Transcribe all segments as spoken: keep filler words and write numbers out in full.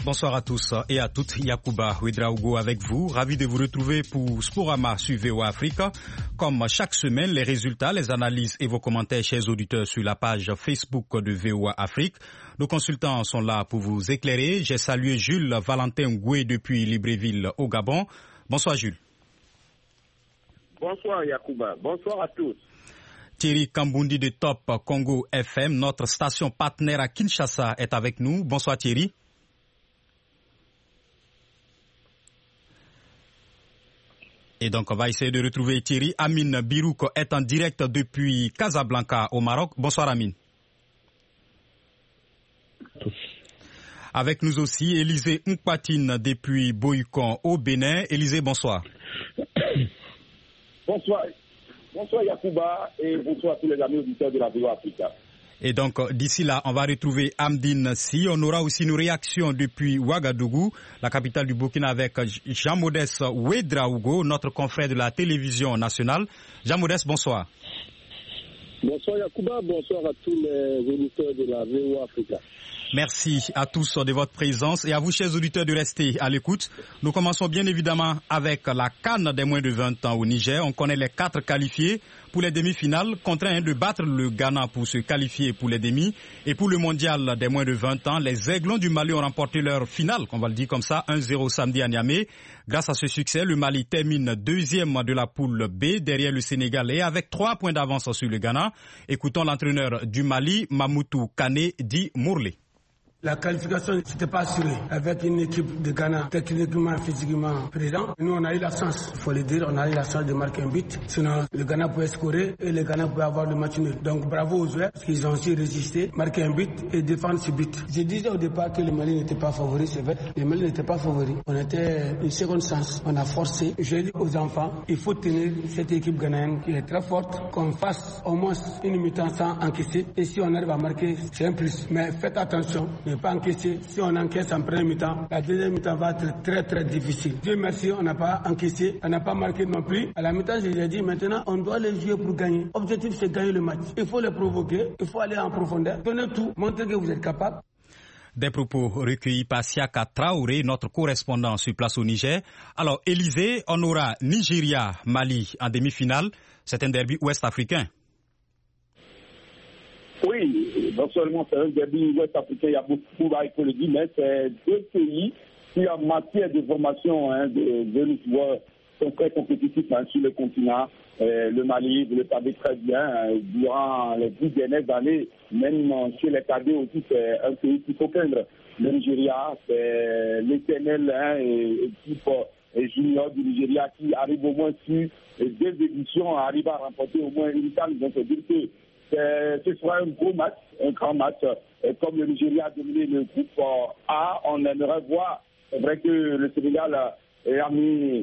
Bonsoir à tous et à toutes. Yacouba Ouedraogo avec vous. Ravi de vous retrouver pour Sporama sur V O A Afrique. Comme chaque semaine, les résultats, les analyses et vos commentaires, chers auditeurs, sur la page Facebook de V O A Afrique. Nos consultants sont là pour vous éclairer. J'ai salué Jules Valentin Goué depuis Libreville au Gabon. Bonsoir Jules. Bonsoir Yacouba. Bonsoir à tous. Thierry Kambundi de Top Congo F M, notre station partenaire à Kinshasa, est avec nous. Bonsoir Thierry. Et donc, on va essayer de retrouver Thierry. Amine Birouk est en direct depuis Casablanca au Maroc. Bonsoir Amine. Avec nous aussi, Élisée Nkpatine depuis Boycon au Bénin. Élisée, bonsoir. Bonsoir. Bonsoir Yacouba et bonsoir à tous les amis auditeurs de la V O A Africa. Et donc, d'ici là, on va retrouver Amdine Si. On aura aussi une réaction depuis Ouagadougou, la capitale du Burkina, avec Jean-Modeste Ouedraogo, notre confrère de la télévision nationale. Jean-Modeste, bonsoir. Bonsoir Yacouba, bonsoir à tous les auditeurs de la V O A Africa. Merci à tous de votre présence et à vous, chers auditeurs, de rester à l'écoute. Nous commençons bien évidemment avec la CAN des moins de vingt ans au Niger. On connaît les quatre qualifiés pour les demi-finales, contraints de battre le Ghana pour se qualifier pour les demi. Et pour le mondial des moins de vingt ans, les Aiglons du Mali ont remporté leur finale, on va le dire comme ça, un zéro samedi à Niamey. Grâce à ce succès, le Mali termine deuxième de la poule B derrière le Sénégal et avec trois points d'avance sur le Ghana. Écoutons l'entraîneur du Mali, Mamoutou Kane, dit Mourlé. La qualification n'était pas assurée avec une équipe de Ghana techniquement, physiquement présente. Nous, on a eu la chance, il faut le dire, on a eu la chance de marquer un but. Sinon, le Ghana pouvait scorer et le Ghana pouvait avoir le match nul. Donc, bravo aux joueurs parce qu'ils ont aussi résisté, marqué un but et défendre ce but. Je disais au départ que le Mali n'était pas favori, c'est vrai. Le Mali n'était pas favori. On était une seconde chance. On a forcé. J'ai dit aux enfants, il faut tenir cette équipe ghanéenne qui est très forte, qu'on fasse au moins une mi-temps sans encaisser. Et si on arrive à marquer, c'est un plus. Mais faites attention. Ne pas encaisser. Si on encaisse en première mi-temps, la deuxième mi-temps va être très très difficile. Dieu merci, on n'a pas encaissé, on n'a pas marqué non plus. À la mi-temps, je lui ai dit maintenant, on doit les jouer pour gagner. L'objectif, c'est gagner le match. Il faut les provoquer, il faut aller en profondeur. Donnez tout, montrez que vous êtes capable. Des propos recueillis par Siaka Traoré, notre correspondant sur place au Niger. Alors, Élisée, on aura Nigeria-Mali en demi-finale. C'est un derby ouest-africain. Oui, non seulement c'est un derby ouest-africain, il y a beaucoup à le dire, mais c'est deux pays qui, en matière de formation, hein, de, de joueurs, sont très compétitifs hein, sur le continent. Euh, le Mali, vous le savez très bien, hein, durant les dix dernières années, même chez les cadets aussi, c'est un pays qu'il faut craindre. Le Nigeria, c'est l'éternel hein, équipe et junior du Nigeria qui arrive au moins sur deux éditions, arrive à remporter au moins une table. Donc, c'est-à-dire que ce sera un gros match, un grand match. Et comme le Nigeria a dominé le groupe A, on aimerait voir. C'est vrai que le Sénégal a, mis,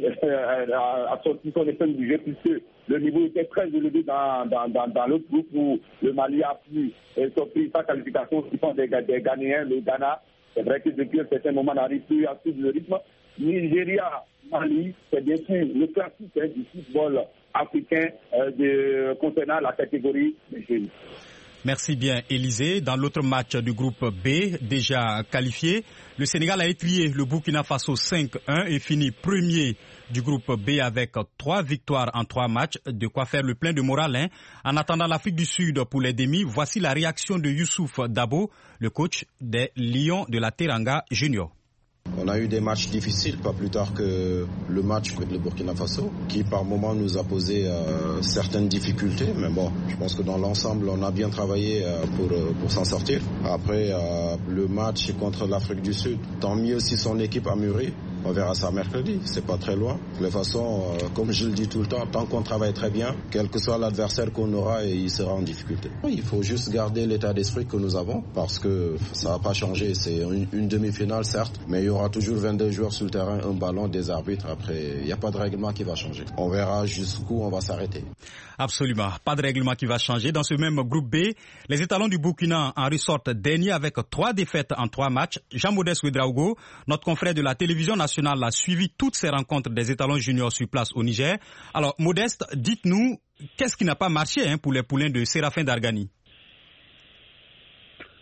a sorti son épingle du jeu puisque le niveau était très élevé dans, dans, dans, dans l'autre groupe où le Mali a pu sortir sa qualification qui sont des, des Ghanéens, le Ghana. C'est vrai que depuis un certain moment, on n'arrive plus à suivre le rythme. Nigeria, Mali, c'est bien sûr le classique hein, du football africain euh, de, concernant la catégorie des jeunes. Merci bien, Élisée. Dans l'autre match du groupe B, déjà qualifié, le Sénégal a étrié le Burkina Faso cinq un et fini premier du groupe B avec trois victoires en trois matchs. De quoi faire le plein de morale. Hein. En attendant l'Afrique du Sud pour les demi, voici la réaction de Youssouf Dabo, le coach des Lions de la Teranga Junior. On a eu des matchs difficiles, pas plus tard que le match contre le Burkina Faso, qui par moments nous a posé euh, certaines difficultés. Mais bon, je pense que dans l'ensemble, on a bien travaillé euh, pour, euh, pour s'en sortir. Après, euh, le match contre l'Afrique du Sud, tant mieux si son équipe a mûri. On verra ça mercredi, c'est pas très loin. De toute façon, euh, comme je le dis tout le temps, tant qu'on travaille très bien, quel que soit l'adversaire qu'on aura, il sera en difficulté. Il faut juste garder l'état d'esprit que nous avons, parce que ça va pas changer. C'est une, une demi-finale, certes, mais il y aura toujours vingt-deux joueurs sur le terrain, un ballon, des arbitres. Après, il n'y a pas de règlement qui va changer. On verra jusqu'où on va s'arrêter. Absolument, pas de règlement qui va changer. Dans ce même groupe B, les étalons du Burkina en ressortent dernier avec trois défaites en trois matchs. Jean-Modeste Ouedraogo, notre confrère de la télévision nationale, a suivi toutes ces rencontres des étalons juniors sur place au Niger. Alors, Modeste, dites-nous, qu'est-ce qui n'a pas marché hein, pour les poulains de Séraphin Dargani? Oui,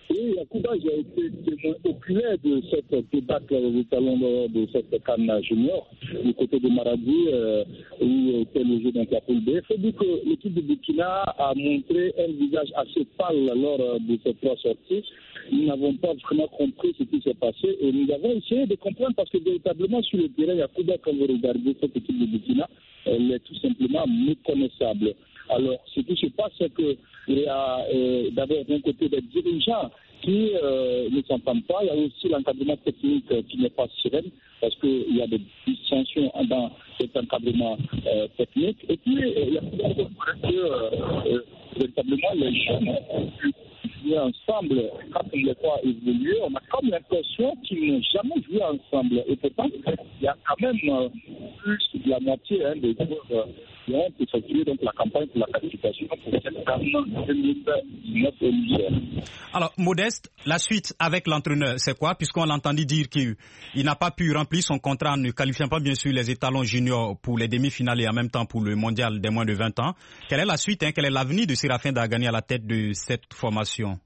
Yacouba, j'ai été témoin oculaire de cette débâcle des talons de, de cette canne junior du côté de Maradi, euh, où était le jeu dans la poule B. Il faut dire que l'équipe de Burkina a montré un visage assez pâle lors de ces trois sorties. Nous n'avons pas vraiment compris ce qui s'est passé et nous avons essayé de comprendre parce que véritablement sur le terrain, Yacouba, quand vous regardez cette équipe de Burkina, elle est tout simplement méconnaissable. Alors, ce qui se passe, c'est qu'il y a euh, d'abord d'un côté des dirigeants qui euh, ne s'entendent pas. Il y a aussi l'encadrement technique euh, qui n'est pas serein parce qu'il y a des dissensions dans cet encadrement euh, technique. Et puis, euh, il y a que euh, euh, véritablement les jeunes ont pu jouer ensemble. Quand on les voit évoluer, on a comme l'impression qu'ils n'ont jamais joué ensemble. Et pourtant, il y a quand même euh, plus de la moitié hein, des joueurs euh, qui ont effectué donc, la campagne pour la qualification pour cette CAN deux mille dix-neuf au Niger. Alors, Modeste, la suite avec l'entraîneur, c'est quoi? Puisqu'on l'a entendu dire qu'il n'a pas pu remplir son contrat en ne qualifiant pas bien sûr les étalons juniors pour les demi-finales et en même temps pour le mondial des moins de vingt ans. Quelle est la suite, hein? Quel est l'avenir de Séraphin Dargani à la tête de cette formation?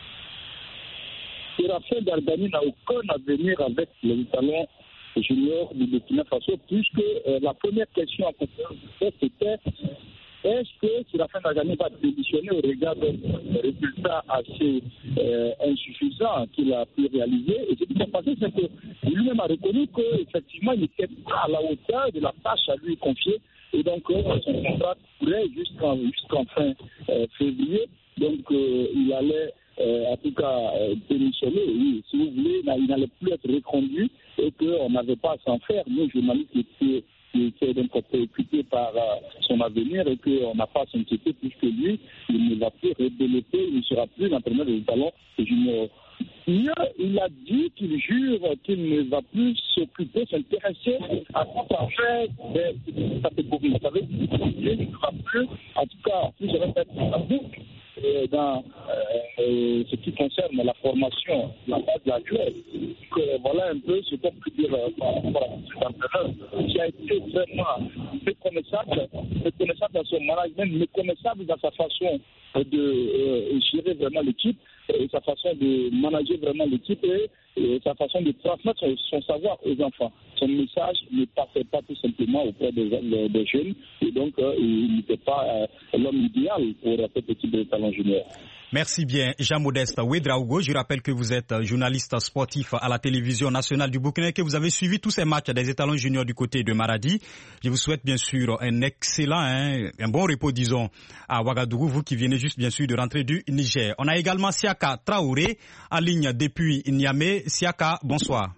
Séraphin Dargani n'a aucun avenir avec les étalons juniors du Burkina Faso, puisque euh, la première question à conférence de presse était est-ce que Séraphin Dargani va démissionner au regard des résultats assez euh, insuffisants qu'il a pu réaliser. Et ce qui s'est passé, c'est que lui-même a reconnu qu'effectivement, il n'était pas à la hauteur de la tâche à lui confier. Et donc, euh, son contrat courait jusqu'en, jusqu'en fin euh, février. Donc, euh, il allait Euh, en tout cas euh, démissionner, oui, si vous voulez, il n'allait plus être reconduit et qu'on n'avait pas à s'en faire. Nous, journalistes, qui étaient donc préoccupés par euh, son avenir et qu'on n'a pas à s'inquiéter puisque lui, il ne va plus redéléter, il ne sera plus l'entraîneur des talons juniors. Mieux, il a dit qu'il jure qu'il ne va plus s'occuper, s'intéresser à tout en fait des catégories. Vous savez, il ne va plus, en tout cas, si je répète, la boucle. Dans euh, ce qui concerne la formation, la base de la joueuse. Euh, voilà un peu ce qu'on peut dire euh, par rapport à cet entraîneur qui a été vraiment méconnaissable, méconnaissable dans son management, méconnaissable dans sa façon de euh, gérer vraiment l'équipe, et sa façon de manager vraiment l'équipe et, et sa façon de transmettre son, son savoir aux enfants. Son message ne passait pas tout simplement auprès des, des, des jeunes et donc euh, il n'était pas euh, l'homme idéal pour cette équipe de talents juniors. Merci bien, Jean-Modeste Ouedraogo. Je rappelle que vous êtes journaliste sportif à la télévision nationale du Burkina et que vous avez suivi tous ces matchs des étalons juniors du côté de Maradi. Je vous souhaite bien sûr un excellent, hein, un bon repos, disons, à Ouagadougou, vous qui venez juste bien sûr de rentrer du Niger. On a également Siaka Traoré en ligne depuis Niamey. Siaka, bonsoir.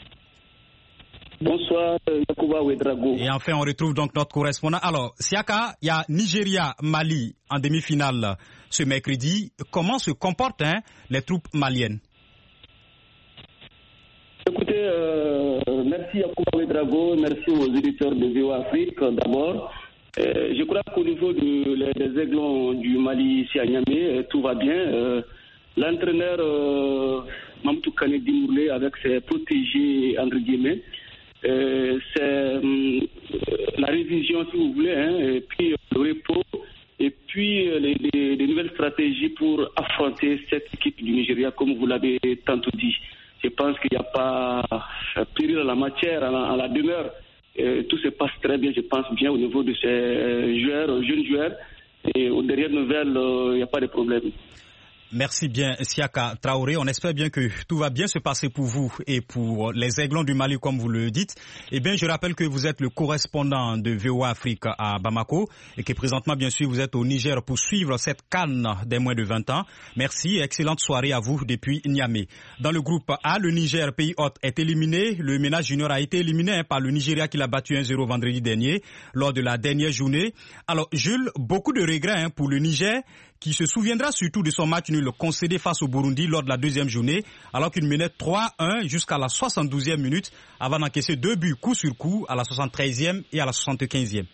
Bonsoir, Yacouba Ouedraogo. Et enfin, on retrouve donc notre correspondant. Alors, Siaka, il y a Nigeria-Mali en demi-finale ce mercredi. Comment se comportent hein, les troupes maliennes? Écoutez, euh, merci Yacouba Ouedraogo, merci aux éditeurs de V O Afrique d'abord. Euh, je crois qu'au niveau de, les, des aiglons du Mali ici à Niamey, tout va bien. Euh, l'entraîneur euh, Mamadou Kane Dimourlé avec ses protégés, entre guillemets, Euh, c'est euh, la révision, si vous voulez, hein, et puis le repos, et puis euh, les, les, les nouvelles stratégies pour affronter cette équipe du Nigeria, comme vous l'avez tantôt dit. Je pense qu'il n'y a pas péril à la matière, à la, à la demeure. Euh, tout se passe très bien, je pense bien, au niveau de ces joueurs, jeunes joueurs. Et aux dernières nouvelles, euh, il n'y a pas de problème. Merci bien, Siaka Traoré. On espère bien que tout va bien se passer pour vous et pour les aiglons du Mali, comme vous le dites. Eh bien, je rappelle que vous êtes le correspondant de V O A Afrique à Bamako et que présentement, bien sûr, vous êtes au Niger pour suivre cette CAN des moins de vingt ans. Merci et excellente soirée à vous depuis Niamey. Dans le groupe A, le Niger, pays hôte, est éliminé. Le ménage junior a été éliminé hein, par le Nigeria qui l'a battu un zéro vendredi dernier lors de la dernière journée. Alors, Jules, beaucoup de regrets hein, pour le Niger qui se souviendra surtout de son match nul concédé face au Burundi lors de la deuxième journée, alors qu'il menait trois un jusqu'à la soixante-douzième minute avant d'encaisser deux buts coup sur coup à la soixante-treizième et à la soixante-quinzième.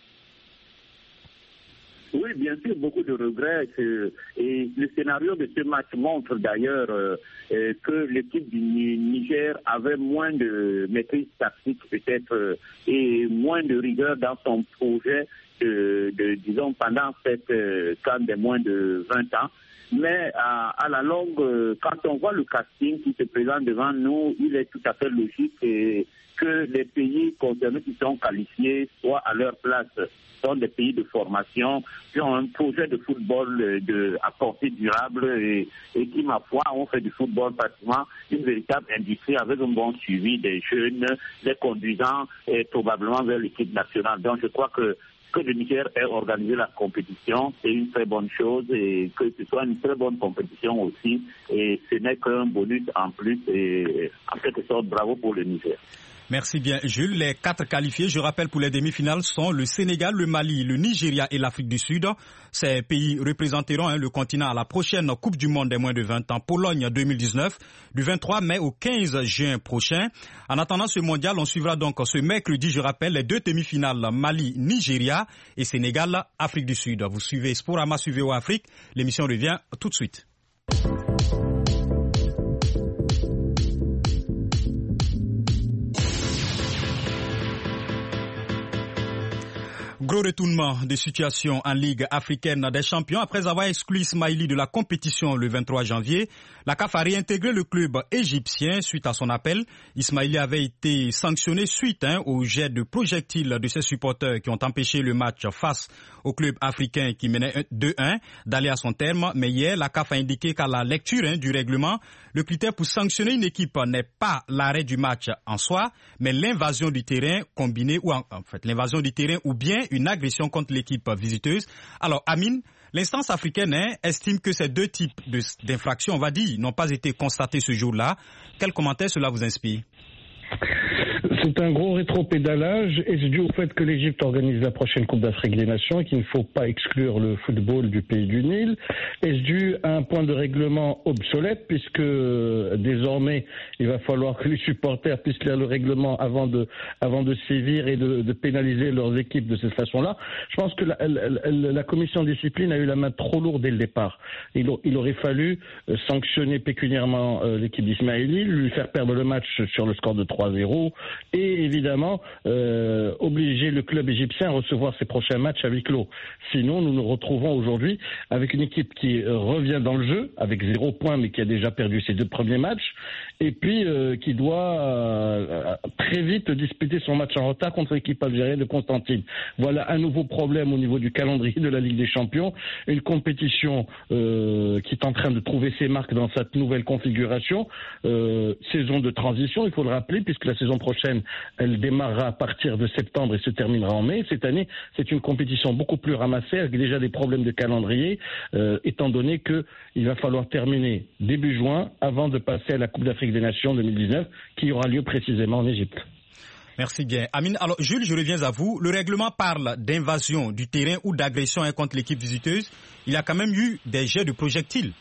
Oui, bien sûr, beaucoup de regrets. Et le scénario de ce match montre d'ailleurs euh, que l'équipe du Niger avait moins de maîtrise tactique peut-être euh, et moins de rigueur dans son projet de, de disons, pendant cette euh, CAN des moins de vingt ans. Mais à, à la longue, euh, quand on voit le casting qui se présente devant nous, il est tout à fait logique et, que les pays concernés qui sont qualifiés soient à leur place. Ce sont des pays de formation qui ont un projet de football de, à portée durable et, et qui, ma foi, ont fait du football pratiquement une véritable industrie avec un bon suivi des jeunes, les conduisant et probablement vers l'équipe nationale. Donc je crois que que le Niger ait organisé la compétition, c'est une très bonne chose et que ce soit une très bonne compétition aussi. Et ce n'est qu'un bonus en plus et en quelque sorte, bravo pour le Niger. Merci bien, Jules. Les quatre qualifiés, je rappelle, pour les demi-finales sont le Sénégal, le Mali, le Nigeria et l'Afrique du Sud. Ces pays représenteront hein, le continent à la prochaine Coupe du Monde des moins de vingt ans, Pologne deux mille dix-neuf, du vingt-trois mai au quinze juin prochain. En attendant ce mondial, on suivra donc ce mercredi, je rappelle, les deux demi-finales Mali, Nigeria et Sénégal, Afrique du Sud. Vous suivez Sporama sur V O A Afrique. L'émission revient tout de suite. Gros retournement des situations en Ligue africaine des champions. Après avoir exclu Ismaili de la compétition le vingt-trois janvier, la C A F a réintégré le club égyptien suite à son appel. Ismaili avait été sanctionné suite hein, au jet de projectiles de ses supporters qui ont empêché le match face au club africain qui menait deux un d'aller à son terme. Mais hier, la C A F a indiqué qu'à la lecture hein, du règlement, le critère pour sanctionner une équipe n'est pas l'arrêt du match en soi, mais l'invasion du terrain combinée ou en, en fait l'invasion du terrain ou bien une agression contre l'équipe visiteuse. Alors, Amine, l'instance africaine hein, estime que ces deux types de, d'infractions, on va dire, n'ont pas été constatés ce jour-là. Quel commentaire cela vous inspire ? C'est un gros rétropédalage et c'est dû au fait que l'Égypte organise la prochaine Coupe d'Afrique des Nations et qu'il ne faut pas exclure le football du pays du Nil. Et c'est dû à un point de règlement obsolète puisque désormais il va falloir que les supporters puissent lire le règlement avant de, avant de sévir et de, de pénaliser leurs équipes de cette façon-là. Je pense que la, la, la commission de discipline a eu la main trop lourde dès le départ. Il, il aurait fallu sanctionner pécuniairement l'équipe d'Ismaili, lui faire perdre le match sur le score de trois zéro et évidemment euh, obliger le club égyptien à recevoir ses prochains matchs à huis clos. Sinon, nous nous retrouvons aujourd'hui avec une équipe qui euh, revient dans le jeu avec zéro point mais qui a déjà perdu ses deux premiers matchs et puis euh, qui doit euh, très vite disputer son match en retard contre l'équipe algérienne de Constantine. Voilà un nouveau problème au niveau du calendrier de la Ligue des Champions, une compétition euh, qui est en train de trouver ses marques dans cette nouvelle configuration, euh, saison de transition, il faut le rappeler, puisque la saison prochaine, elle démarrera à partir de septembre et se terminera en mai. Cette année, c'est une compétition beaucoup plus ramassée, avec déjà des problèmes de calendrier, euh, étant donné qu'il va falloir terminer début juin avant de passer à la Coupe d'Afrique des Nations deux mille dix-neuf, qui aura lieu précisément en Égypte. Merci bien. Amine, alors Jules, je reviens à vous. Le règlement parle d'invasion du terrain ou d'agression hein, contre l'équipe visiteuse. Il y a quand même eu des jets de projectiles.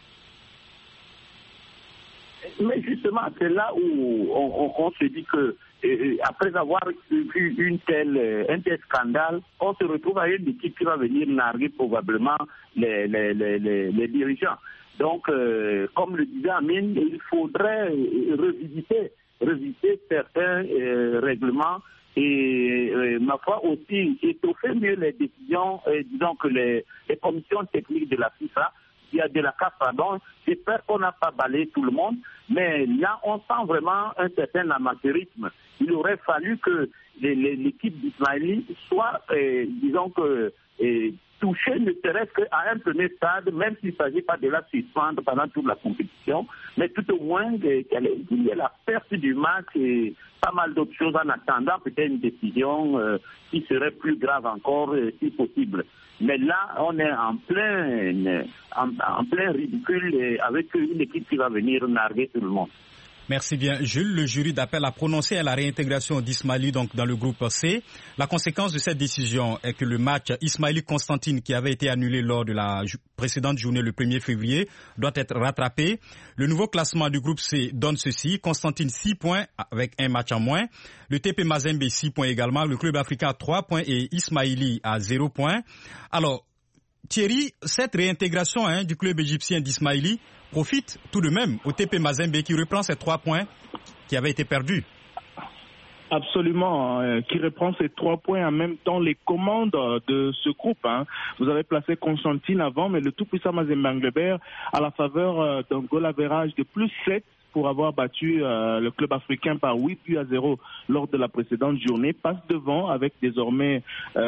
Mais justement, c'est là où on, on, on se dit que euh, après avoir vu une telle, un tel scandale, on se retrouve à une équipe qui va venir narguer probablement les, les, les, les, les dirigeants. Donc, euh, comme le disait Amine, il faudrait revisiter, revisiter certains euh, règlements et, euh, ma foi aussi, étoffer mieux les décisions, euh, disons que les, les commissions techniques de la FIFA, il y a de la C A F, pardon. J'espère qu'on n'a pas balayé tout le monde, mais là, on sent vraiment un certain amateurisme. Il aurait fallu que les, les, l'équipe d'Ismaili soit, euh, disons que, euh, touchée ne serait-ce qu'à un premier stade, même s'il ne s'agit pas de la suspendre pendant toute la compétition, mais tout au moins euh, qu'il y ait la perte du match et pas mal d'autres choses en attendant peut-être une décision euh, qui serait plus grave encore, euh, si possible. Mais là, on est en plein, en, en plein ridicule avec une équipe qui va venir narguer tout le monde. Merci bien. Jules, le jury d'appel a prononcé à la réintégration d'Ismaili donc dans le groupe C. La conséquence de cette décision est que le match Ismaili-Constantine qui avait été annulé lors de la précédente journée le premier février doit être rattrapé. Le nouveau classement du groupe C donne ceci. Constantine six points avec un match en moins. Le T P Mazembe six points également. Le club africain trois points et Ismaili à zéro point. Alors, Thierry, cette réintégration hein, du club égyptien d'Ismaili profite tout de même au T P Mazembe qui reprend ses trois points qui avaient été perdus. Absolument, euh, qui reprend ces trois points en même temps les commandes de ce groupe. Hein. Vous avez placé Constantine avant, mais le tout-puissant Mazembe Englebert à la faveur euh, d'un goal average de plus sept pour avoir battu euh, le club africain par huit buts à zéro lors de la précédente journée, passe devant avec désormais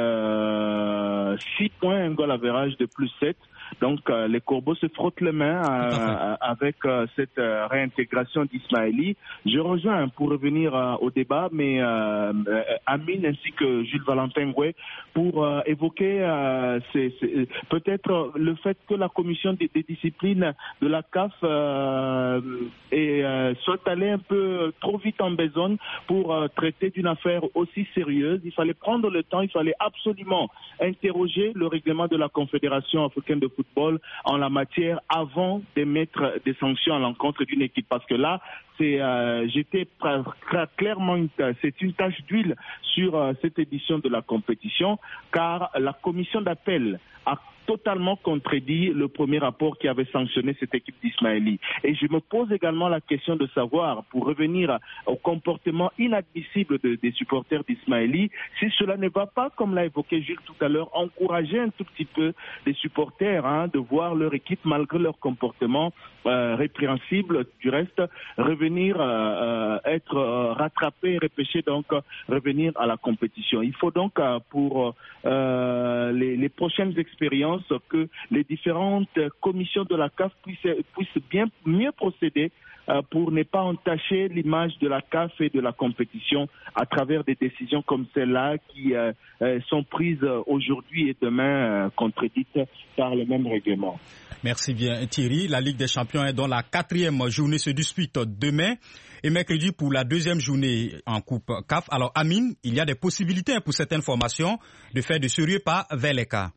euh, six points, un goal average de plus sept. Donc euh, les Corbeaux se frottent les mains euh, avec euh, cette euh, réintégration d'Ismaëli. Je rejoins pour revenir euh, au débat, mais euh, euh, Amine ainsi que Jules Valentin Goué pour euh, évoquer euh, c'est, c'est, peut-être le fait que la commission des, des disciplines de la C A F euh, est, euh, soit allée un peu trop vite en besogne pour euh, traiter d'une affaire aussi sérieuse. Il fallait prendre le temps, il fallait absolument interroger le règlement de la Confédération africaine de football en la matière avant d'émettre des sanctions à l'encontre d'une équipe, parce que là c'est euh, j'étais clairement une, c'est une tache d'huile sur euh, cette édition de la compétition, car la commission d'appel a totalement contredit le premier rapport qui avait sanctionné cette équipe d'Ismaëli. Et je me pose également la question de savoir, pour revenir au comportement inadmissible de, des supporters d'Ismaëli, si cela ne va pas, comme l'a évoqué Gilles tout à l'heure, encourager un tout petit peu les supporters hein, de voir leur équipe, malgré leur comportement euh, répréhensible, du reste, revenir, euh, euh, être euh, rattrapé, repêché, donc euh, revenir à la compétition. Il faut donc, euh, pour euh, les, les prochaines expériences, que les différentes commissions de la C A F puissent, puissent bien mieux procéder euh, pour ne pas entacher l'image de la C A F et de la compétition à travers des décisions comme celle-là qui euh, euh, sont prises aujourd'hui et demain euh, contredites par le même règlement. Merci bien Thierry. La Ligue des Champions est dans la quatrième journée, se dispute demain et mercredi pour la deuxième journée en Coupe C A F. Alors Amine, il y a des possibilités pour certaines formations de faire de sérieux pas vers les cas.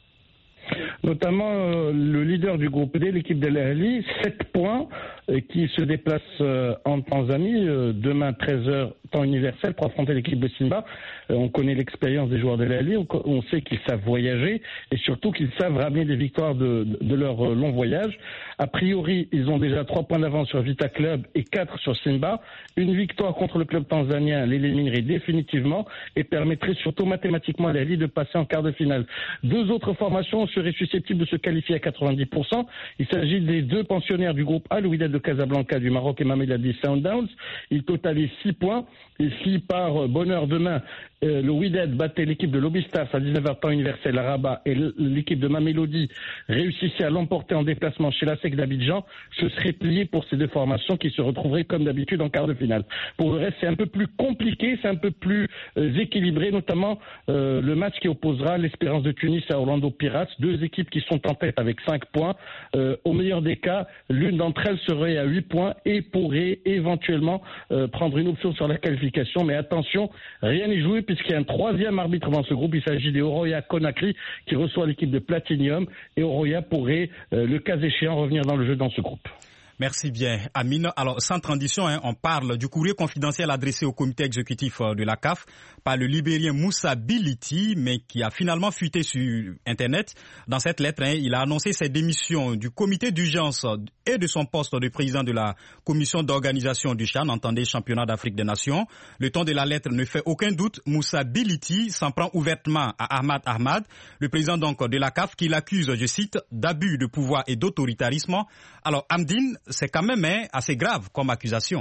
Notamment euh, le leader du groupe D, l'équipe de l'Ahli, sept points, euh, qui se déplace euh, en Tanzanie, euh, demain treize heures, temps universel, pour affronter l'équipe de Simba. Euh, on connaît l'expérience des joueurs de l'Ahli, on, on sait qu'ils savent voyager et surtout qu'ils savent ramener des victoires de, de, de leur euh, long voyage. A priori, ils ont déjà trois points d'avance sur Vita Club et quatre sur Simba. Une victoire contre le club tanzanien l'éliminerait définitivement et permettrait surtout mathématiquement à l'Ahli de passer en quart de finale. Deux autres formations seraient susceptibles de se qualifier à quatre-vingt-dix pour cent. Il s'agit des deux pensionnaires du groupe A, le Wydad de Casablanca du Maroc et Mamelodi Sundowns. Ils totalisent six points. Et si par bonheur demain, euh, le Wydad battait l'équipe de l'Obistas à dix-neuf heures temps universel à Rabat et l'équipe de Mamelodi réussissait à l'emporter en déplacement chez la S E C d'Abidjan, ce serait plié pour ces deux formations qui se retrouveraient comme d'habitude en quart de finale. Pour le reste, c'est un peu plus compliqué, c'est un peu plus euh, équilibré, notamment euh, le match qui opposera l'Espérance de Tunis à Orlando Pirates, deux équipes qui sont en tête avec cinq points. Euh, au meilleur des cas, l'une d'entre elles serait à huit points et pourrait éventuellement euh, prendre une option sur la qualification. Mais attention, rien n'est joué puisqu'il y a un troisième arbitre dans ce groupe. Il s'agit des Oroya Conakry qui reçoit l'équipe de Platinium et Oroya pourrait, euh, le cas échéant, revenir dans le jeu dans ce groupe. Merci bien, Amine. Alors, sans transition, hein, on parle du courrier confidentiel adressé au comité exécutif de la C A F par le Libérien Moussa Biliti, mais qui a finalement fuité sur Internet. Dans cette lettre, hein, il a annoncé ses démissions du comité d'urgence et de son poste de président de la commission d'organisation du CHAN, entendez Championnat d'Afrique des Nations. Le ton de la lettre ne fait aucun doute. Moussa Biliti s'en prend ouvertement à Ahmad Ahmad, le président donc de la C A F, qui l'accuse, je cite, d'abus de pouvoir et d'autoritarisme. Alors, Amdine, c'est quand même hein, assez grave comme accusation.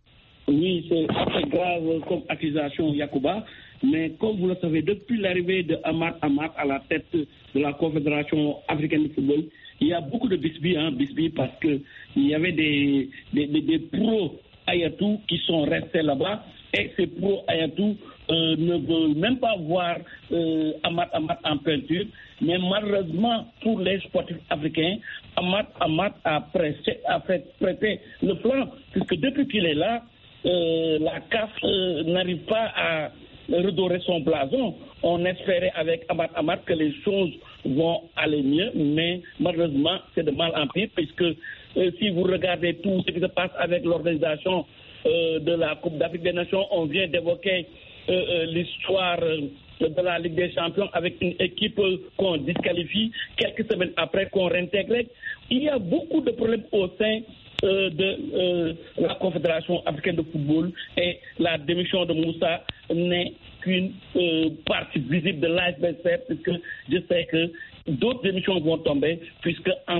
Oui, c'est assez grave comme accusation, Yacouba. Mais comme vous le savez, depuis l'arrivée de Ahmad Ahmad à la tête de la Confédération africaine de football, il y a beaucoup de bisbilles, hein, bisbilles parce qu'il y avait des, des, des, des pros Ayatou qui sont restés là-bas. Et ces pros Ayatou euh, ne veulent même pas voir euh, Ahmad Ahmad en peinture. Mais malheureusement, pour les sportifs africains, Ahmad Ahmad a, pressé, a fait prêter le plan, puisque depuis qu'il est là, euh, la C A F euh, n'arrive pas à redorer son blason. On espérait avec Ahmad Ahmad que les choses vont aller mieux, mais malheureusement, c'est de mal en pire, puisque euh, si vous regardez tout ce qui se passe avec l'organisation euh, de la Coupe d'Afrique des Nations, on vient d'évoquer euh, euh, l'histoire euh, de la Ligue des Champions avec une équipe qu'on disqualifie quelques semaines après qu'on réintègre. Il y a beaucoup de problèmes au sein euh, de euh, la Confédération africaine de football, et la démission de Moussa n'est qu'une euh, partie visible de l'iceberg, puisque je sais que d'autres démissions vont tomber, puisque en